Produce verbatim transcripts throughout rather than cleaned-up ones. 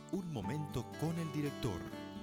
Un momento con el director.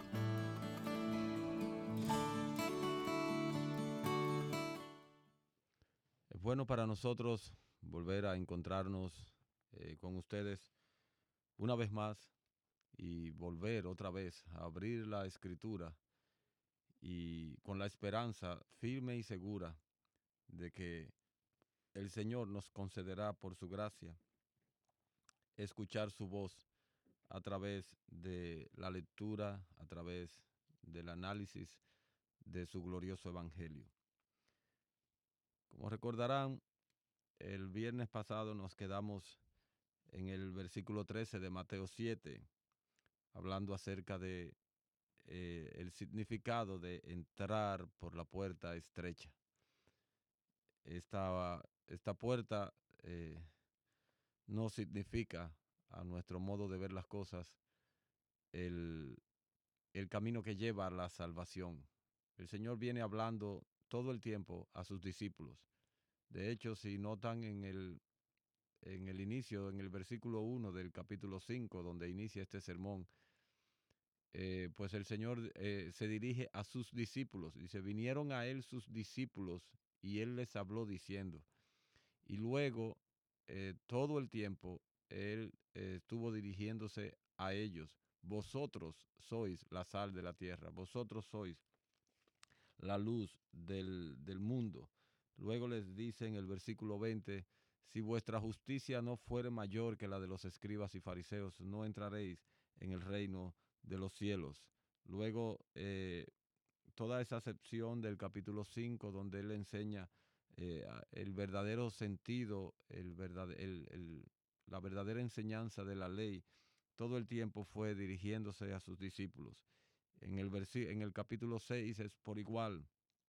Es bueno para nosotros volver a encontrarnos eh, con ustedes una vez más y volver otra vez a abrir la escritura y con la esperanza firme y segura de que el Señor nos concederá por su gracia escuchar su voz a través de la lectura, a través del análisis de su glorioso evangelio. Como recordarán, el viernes pasado nos quedamos en el versículo trece de Mateo siete, hablando acerca de eh, el significado de entrar por la puerta estrecha. Esta, esta puerta eh, no significa, a nuestro modo de ver las cosas, el, el camino que lleva a la salvación. El Señor viene hablando todo el tiempo a sus discípulos. De hecho, si notan en el, en el inicio, en el versículo uno del capítulo cinco, donde inicia este sermón, eh, pues el Señor eh, se dirige a sus discípulos. Dice, vinieron a él sus discípulos y él les habló diciendo. Y luego, eh, todo el tiempo, él eh, estuvo dirigiéndose a ellos. Vosotros sois la sal de la tierra, vosotros sois la luz del, del mundo. Luego les dice en el versículo veinte, si vuestra justicia no fuere mayor que la de los escribas y fariseos, no entraréis en el reino de los cielos. Luego, eh, toda esa sección del capítulo cinco, donde él enseña eh, el verdadero sentido, el verdad, el, el, la verdadera enseñanza de la ley, todo el tiempo fue dirigiéndose a sus discípulos. En el, versi- en el capítulo seis es por igual.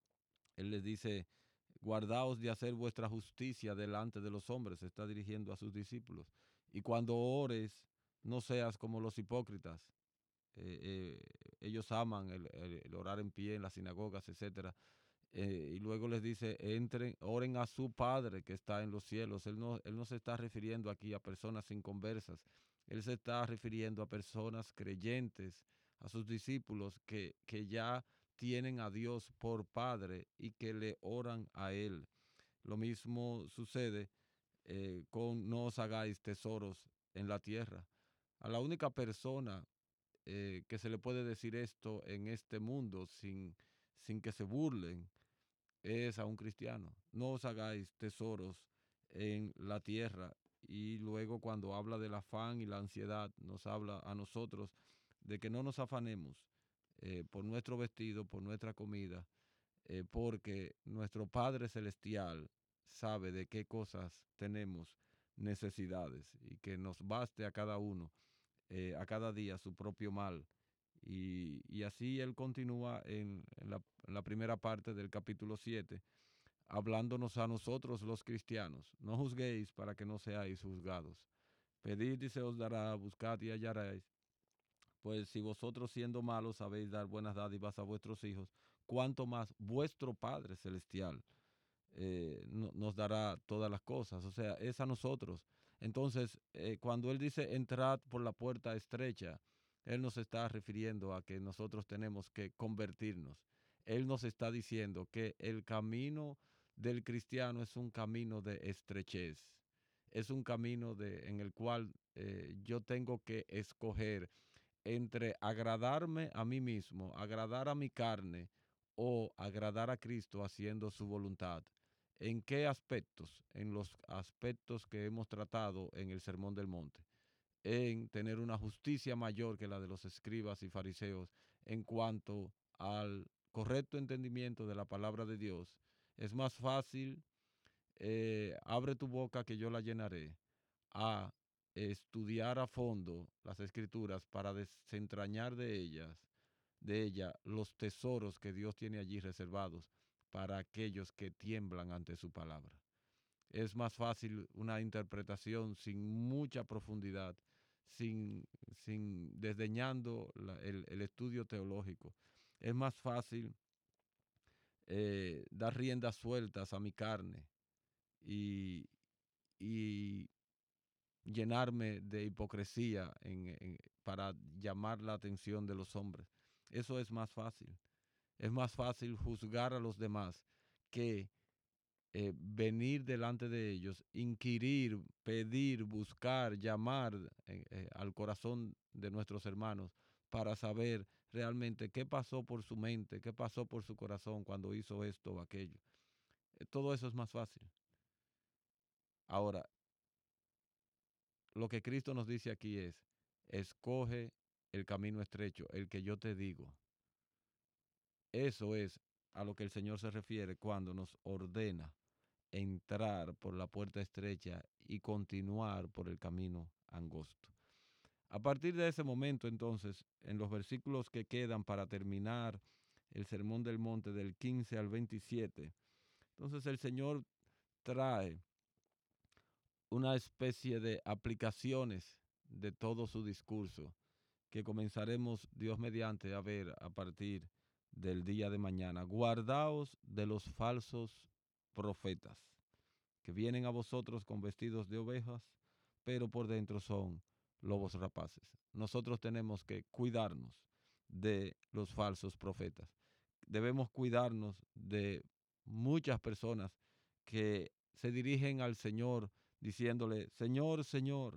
Él les dice, guardaos de hacer vuestra justicia delante de los hombres, se está dirigiendo a sus discípulos. Y cuando ores, no seas como los hipócritas. Eh, eh, ellos aman el, el, el orar en pie en las sinagogas, etcétera. Eh, y luego les dice, entren, oren a su Padre que está en los cielos. Él no, él no se está refiriendo aquí a personas inconversas. Él se está refiriendo a personas creyentes, a sus discípulos que, que ya tienen a Dios por Padre y que le oran a Él. Lo mismo sucede eh, con no os hagáis tesoros en la tierra. A la única persona eh, que se le puede decir esto en este mundo sin, sin que se burlen es a un cristiano. No os hagáis tesoros en la tierra. Y luego cuando habla del afán y la ansiedad, nos habla a nosotros de que no nos afanemos eh, por nuestro vestido, por nuestra comida, eh, porque nuestro Padre Celestial sabe de qué cosas tenemos necesidades y que nos baste a cada uno, eh, a cada día su propio mal. Y, y así él continúa en, en, la, en la primera parte del capítulo siete, hablándonos a nosotros los cristianos. No juzguéis para que no seáis juzgados. Pedid y se os dará, buscad y hallaréis. Pues si vosotros siendo malos sabéis dar buenas dádivas a vuestros hijos, cuánto más vuestro Padre Celestial eh, no, nos dará todas las cosas. O sea, es a nosotros. Entonces, eh, cuando Él dice entrad por la puerta estrecha, Él nos está refiriendo a que nosotros tenemos que convertirnos. Él nos está diciendo que el camino del cristiano es un camino de estrechez. Es un camino de, en el cual eh, yo tengo que escoger entre agradarme a mí mismo, agradar a mi carne o agradar a Cristo haciendo su voluntad. ¿En qué aspectos? En los aspectos que hemos tratado en el Sermón del Monte. En tener una justicia mayor que la de los escribas y fariseos en cuanto al correcto entendimiento de la palabra de Dios. Es más fácil, eh, abre tu boca que yo la llenaré, a estudiar a fondo las escrituras para desentrañar de ellas, de ella, los tesoros que Dios tiene allí reservados para aquellos que tiemblan ante su palabra. Es más fácil una interpretación sin mucha profundidad, sin, sin desdeñando la, el, el estudio teológico. Es más fácil eh, dar riendas sueltas a mi carne y, y llenarme de hipocresía en, en, para llamar la atención de los hombres. Eso es más fácil. Es más fácil juzgar a los demás que eh, venir delante de ellos, inquirir, pedir, buscar, llamar eh, eh, al corazón de nuestros hermanos para saber realmente qué pasó por su mente, qué pasó por su corazón cuando hizo esto o aquello. Eh, todo eso es más fácil. Ahora, lo que Cristo nos dice aquí es, escoge el camino estrecho, el que yo te digo. Eso es a lo que el Señor se refiere cuando nos ordena entrar por la puerta estrecha y continuar por el camino angosto. A partir de ese momento, entonces, en los versículos que quedan para terminar el Sermón del Monte del quince al veintisiete, entonces el Señor trae una especie de aplicaciones de todo su discurso que comenzaremos, Dios mediante, a ver a partir del día de mañana. Guardaos de los falsos profetas, que vienen a vosotros con vestidos de ovejas, pero por dentro son lobos rapaces. Nosotros tenemos que cuidarnos de los falsos profetas. Debemos cuidarnos de muchas personas que se dirigen al Señor diciéndole, Señor, Señor,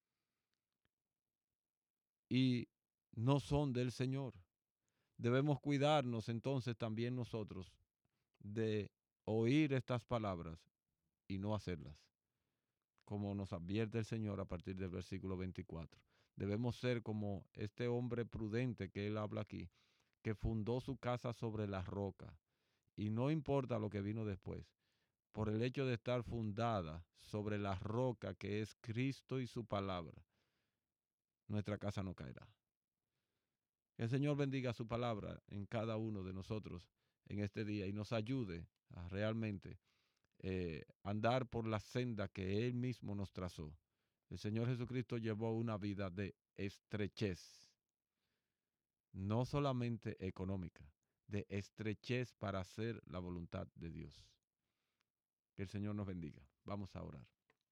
y no son del Señor. Debemos cuidarnos entonces también nosotros de oír estas palabras y no hacerlas, como nos advierte el Señor a partir del versículo veinticuatro. Debemos ser como este hombre prudente que él habla aquí, que fundó su casa sobre la roca, y no importa lo que vino después, por el hecho de estar fundada sobre la roca que es Cristo y su palabra, nuestra casa no caerá. Que el Señor bendiga su palabra en cada uno de nosotros en este día y nos ayude a realmente eh, andar por la senda que Él mismo nos trazó. El Señor Jesucristo llevó una vida de estrechez, no solamente económica, de estrechez para hacer la voluntad de Dios. Que el Señor nos bendiga. Vamos a orar.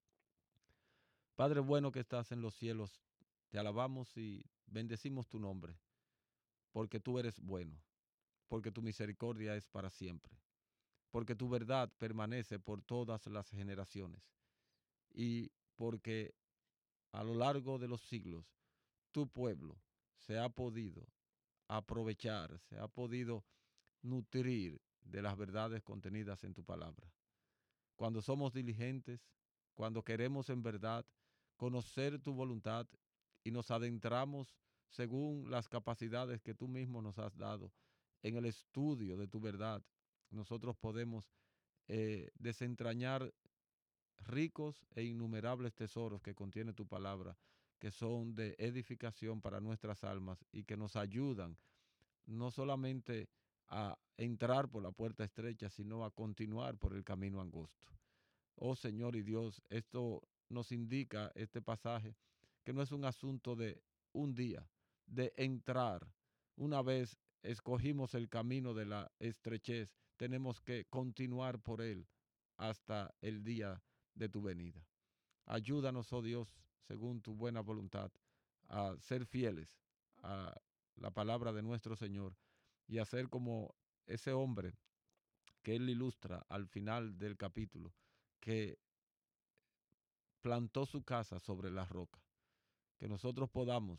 Padre bueno que estás en los cielos, te alabamos y bendecimos tu nombre, porque tú eres bueno, porque tu misericordia es para siempre, porque tu verdad permanece por todas las generaciones y porque a lo largo de los siglos tu pueblo se ha podido aprovechar, se ha podido nutrir de las verdades contenidas en tu palabra. Cuando somos diligentes, cuando queremos en verdad conocer tu voluntad y nos adentramos según las capacidades que tú mismo nos has dado en el estudio de tu verdad, nosotros podemos eh, desentrañar ricos e innumerables tesoros que contiene tu palabra, que son de edificación para nuestras almas y que nos ayudan no solamente a entrar por la puerta estrecha, sino a continuar por el camino angosto. Oh Señor y Dios, esto nos indica este pasaje que no es un asunto de un día, de entrar. Una vez escogimos el camino de la estrechez, tenemos que continuar por él hasta el día de tu venida. Ayúdanos, oh Dios, según tu buena voluntad, a ser fieles a la palabra de nuestro Señor y a ser como ese hombre que él ilustra al final del capítulo, que plantó su casa sobre la roca. Que nosotros podamos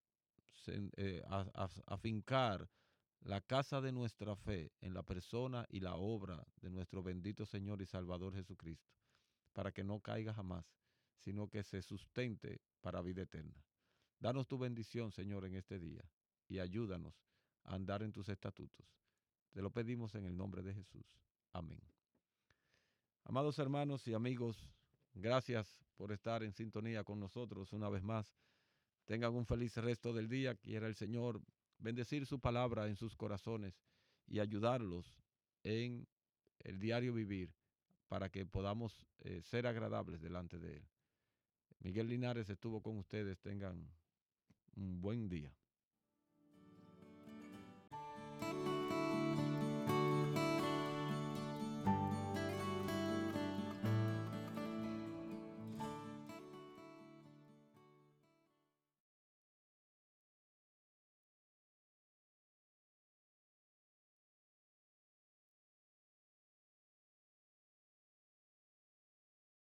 eh, afincar la casa de nuestra fe en la persona y la obra de nuestro bendito Señor y Salvador Jesucristo, para que no caiga jamás, sino que se sustente para vida eterna. Danos tu bendición, Señor, en este día y ayúdanos a andar en tus estatutos. Te lo pedimos en el nombre de Jesús. Amén. Amados hermanos y amigos, gracias por estar en sintonía con nosotros una vez más. Tengan un feliz resto del día. Quiera el Señor bendecir su palabra en sus corazones y ayudarlos en el diario vivir para que podamos eh, ser agradables delante de Él. Miguel Linares estuvo con ustedes. Tengan un buen día.